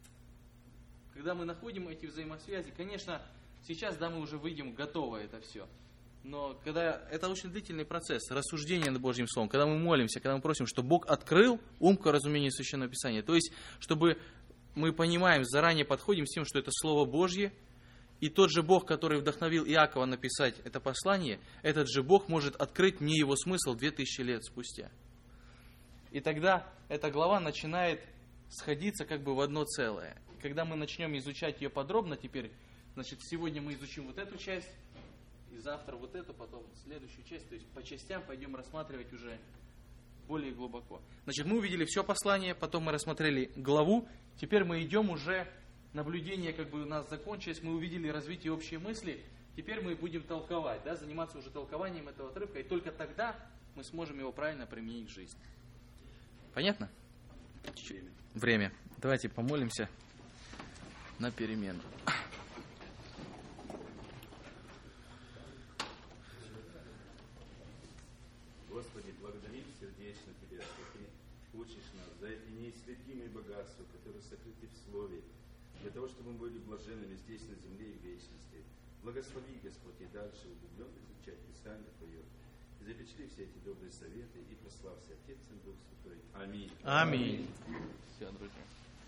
Когда мы находим эти взаимосвязи, конечно, сейчас, да, мы уже выйдем готово это все. Но когда это очень длительный процесс рассуждения над Божьим Словом, когда мы молимся, когда мы просим, чтобы Бог открыл ум к разумению Священного Писания, то есть, чтобы мы понимаем, заранее подходим с тем, что это Слово Божье, и тот же Бог, который вдохновил Иакова написать это послание, этот же Бог может открыть мне его смысл 2000 лет спустя. И тогда эта глава начинает сходиться как бы в одно целое. Когда мы начнем изучать ее подробно теперь, значит, сегодня мы изучим вот эту часть, и завтра вот эту, потом следующую часть, то есть по частям пойдем рассматривать уже более глубоко. Значит, мы увидели все послание, потом мы рассмотрели главу, теперь мы идем уже, наблюдение как бы у нас закончилось, мы увидели развитие общей мысли, теперь мы будем толковать, да, заниматься уже толкованием этого отрывка, и только тогда мы сможем его правильно применить в жизни. Понятно? Время. Давайте помолимся на перемену. Господи, благодарим сердечно Тебя, что Ты учишь нас за эти неисследимые богатства, которые сокрыты в Слове, для того, чтобы мы были блаженными здесь, на земле и в вечности. Благослови, Господь, и дальше углубленно изучать Писание Твое. И запечатли все эти добрые советы, и прославься Отец и Дух Святой. Аминь. Аминь. Все, друзья.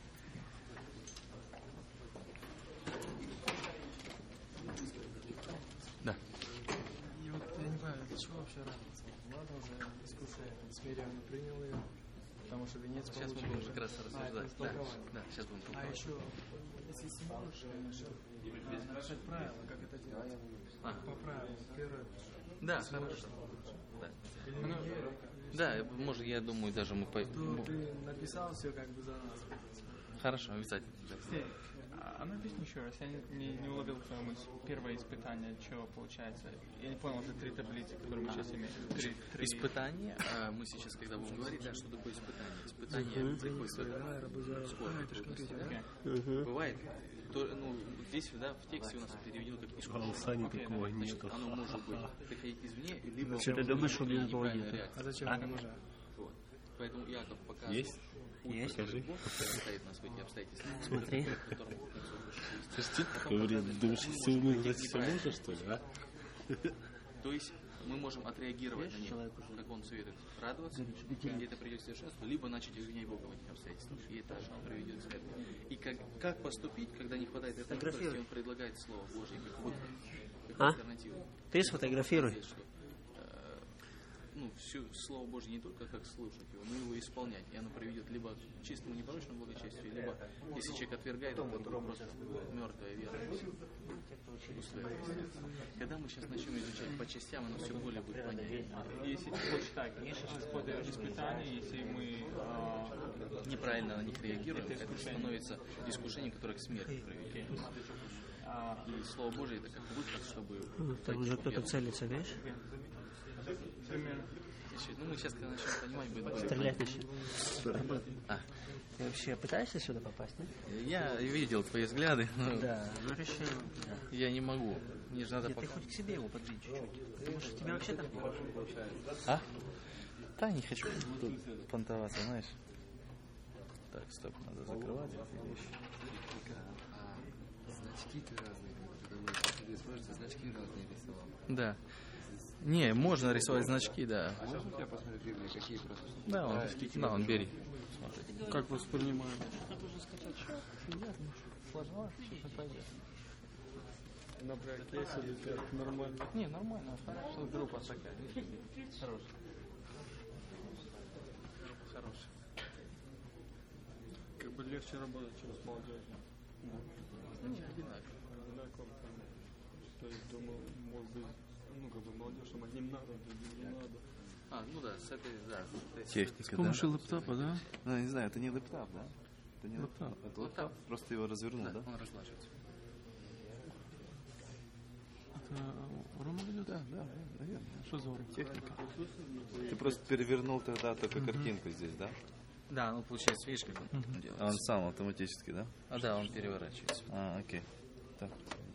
Да. И вот я не понимаю, для чего вообще радоваться? Ладно, уже искушение, смиренно принял ее, потому что венец Сейчас получил. мы будем как раз рассуждать. Да, сейчас будем А толковать. еще, если сможешь, нарушать правила, как это делать? По правилам. Первое. Да, хорошо. Да. Да, может, я думаю, даже мы... То ты написал все как бы за нас. Хорошо, обязательно. А ну объясни еще раз, я не уловил твою мысль. Первое испытание, чего получается? Я не понял, это 3 таблицы, которые мы сейчас имеем. Испытание, мы сейчас, когда будем говорить, да, что такое испытание? Испытание приходит скорбь, трудности, да? Бывает, здесь, да, в тексте у нас переведено как искушение. Значит, оно может быть приходить извне, либо неправильная реакция. А зачем это нужно? Вот. Поэтому Иаков показывает. Есть? Покажи. Бог ставит нас в эти обстоятельства. Смотри. Думаешь, все можно, что ли, а? То есть мы можем отреагировать на них, как он советует, радоваться, и это придет к совершенству, либо начать извинять Бога в этих обстоятельствах, и это приведет к смерти. И как поступить, когда не хватает этой мудрости, он предлагает Слово Божье как альтернативу. Ты сфотографируй. Все Слово Божье не только как слушать его, но и его исполнять. И оно приведет либо к чистому непорочному благочестию, либо, если человек отвергает, то будет просто мертвая вера. Когда мы сейчас начнем изучать по частям, оно все более будет понятнее. Если ты хочешь так, сейчас подаешь испытания, если мы неправильно на них реагируем, это становится искушением, которое к смерти приведет. И Слово Божие это как выход, чтобы... Там уже кто-то целится, видишь? Пример. чуть-чуть. Ну, мы сейчас, когда начнем понимать, будет более Стрелять начнет. Ты вообще пытаешься сюда попасть, да? Я видел твои взгляды, но Да, ну решил. Да. я не могу. Мне же надо Нет, ты пока... хоть к себе его подвинь чуть-чуть. Может, тебе вообще так не получается? А? Да, не хочу тут понтоваться, знаешь. Так, стоп, надо закрывать эти вещи. Значки ты разные, потому что ты используешь значки разные рисовал. Да. Не, можно рисовать значки, да. А можно я посмотрю, какие просто? Да, он бери. Как воспринимаем? Сложно, что пойдет. На прокесе или как нормально? Не, нормально. Что группа такая. Хорошая. Хороший. Как бы легче работать, чем с молодежью. Ну, не одинаково. Одинаково. То есть, думаю, может быть, ну, как бы молодежь, там одним надо, другим не надо. А, ну да, с этой, да. Техника, С помощью лэптопа, да? Ну, я не знаю, это не лэптоп, да? Это не Лэптоп. Это лэптоп? Просто его развернул, да? Он разлаживается. Это Рома идет? Да, наверное. Что за урок? Техника. Ты просто перевернул тогда только картинку здесь, да? Да, ну получается, видишь, как он делает. А он сам автоматически, да? А да, он переворачивается. А, окей. Так.